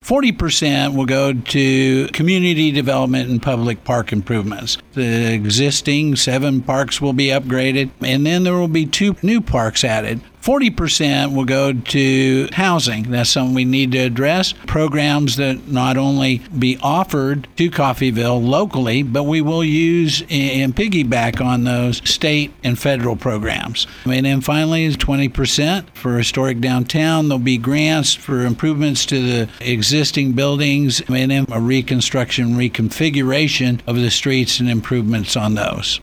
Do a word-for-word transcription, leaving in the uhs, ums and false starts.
forty percent will go to community development and public park improvements. The existing seven parks will be upgraded, and then there will be two new parks added. forty percent will go to housing. That's something we need to address. Programs that not only be offered to Coffeyville locally, but we will use and piggyback on those state and federal programs. And then finally, twenty percent for historic downtown. There'll be grants for improvements to the existing buildings, and then a reconstruction, reconfiguration of the streets and improvements on those.